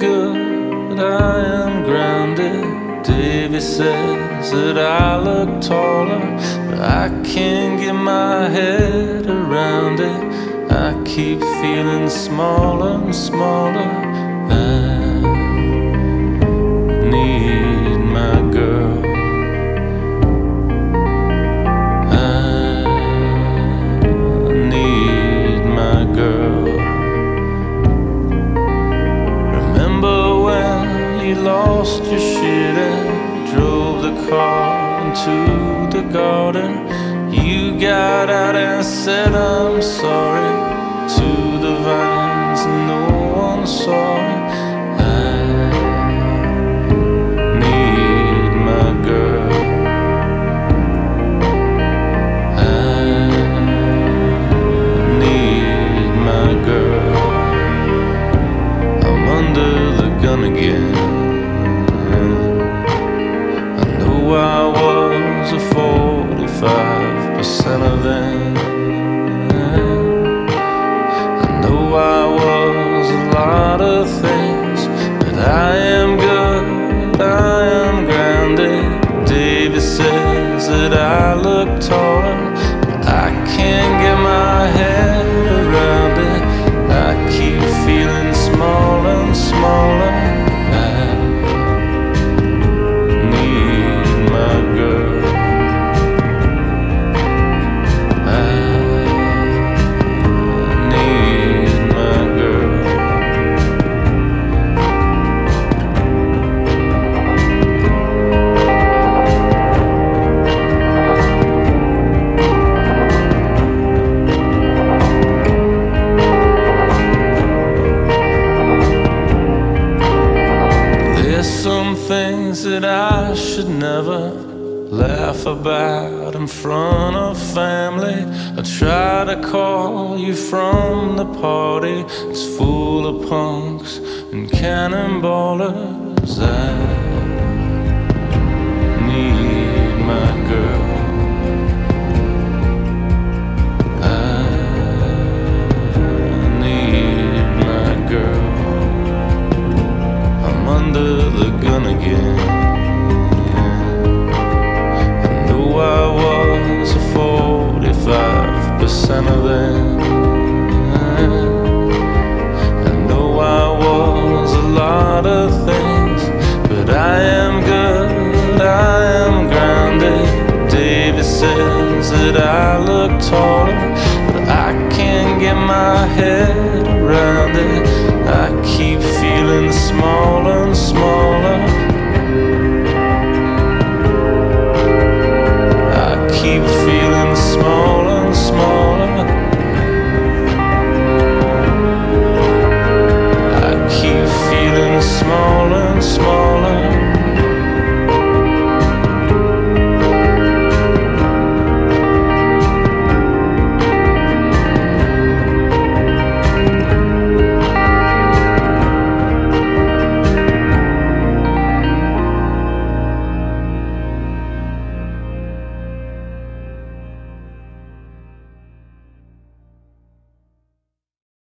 good, I am grounded. Davy says that I look taller, but I can't get my head around it. I keep feeling smaller and smaller. I need my girl. I need my girl. Remember when you lost your shit and drove the car into the garden? You got out and said I'm sorry to the vines, and no one saw it. I need my girl. I need my girl. I'm under the gun again. I know I was a 45% of them. I know I was a lot of things, but I am good, I am grounded. Davy says that I look taller, but I can't get my head around it. I keep feeling smaller and smaller. I need my girl. I need my girl. There's some things that I should never laugh about in front of family. I try to call you from the party. It's full of punks and cannonballers. I need my girl. I need my girl. I'm under the gun again. I know I was a 45% of them. I know I was a lot of things, but I am good, I am grounded. Davy says that I look taller, but I can't get my head